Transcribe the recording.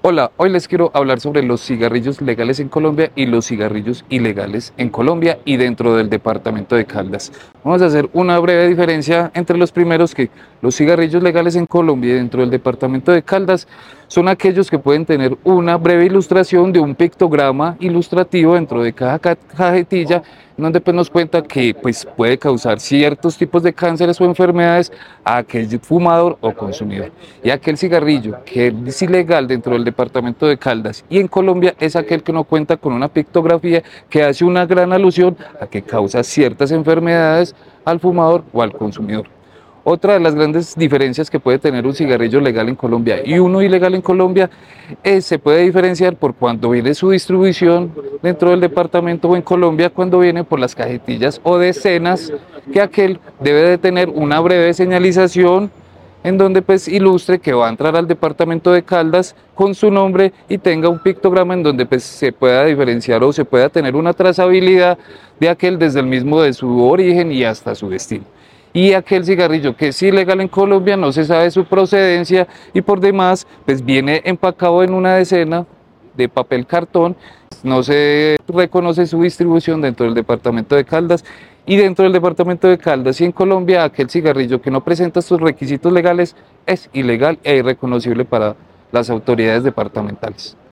Hola, hoy les quiero hablar sobre los cigarrillos legales en Colombia y los cigarrillos ilegales en Colombia y dentro del departamento de Caldas. Vamos a hacer una breve diferencia entre los primeros, que los cigarrillos legales en Colombia y dentro del departamento de Caldas son aquellos que pueden tener una breve ilustración de un pictograma ilustrativo dentro de cada cajetilla, en donde pues nos cuenta que pues puede causar ciertos tipos de cánceres o enfermedades a aquel fumador o consumidor. Y aquel cigarrillo que es ilegal dentro del departamento de Caldas y en Colombia es aquel que no cuenta con una pictografía que hace una gran alusión a que causa ciertas enfermedades al fumador o al consumidor. Otra de las grandes diferencias que puede tener un cigarrillo legal en Colombia y uno ilegal en Colombia se puede diferenciar por cuando viene su distribución dentro del departamento, o en Colombia cuando viene por las cajetillas o decenas, que aquel debe de tener una breve señalización en donde pues ilustre que va a entrar al departamento de Caldas con su nombre y tenga un pictograma en donde pues se pueda diferenciar o se pueda tener una trazabilidad de aquel desde el mismo de su origen y hasta su destino. Y aquel cigarrillo que es ilegal en Colombia no se sabe su procedencia y por demás pues viene empacado en una decena de papel cartón, no se reconoce su distribución dentro del departamento de Caldas, y dentro del departamento de Caldas y en Colombia aquel cigarrillo que no presenta estos requisitos legales es ilegal e irreconocible para las autoridades departamentales.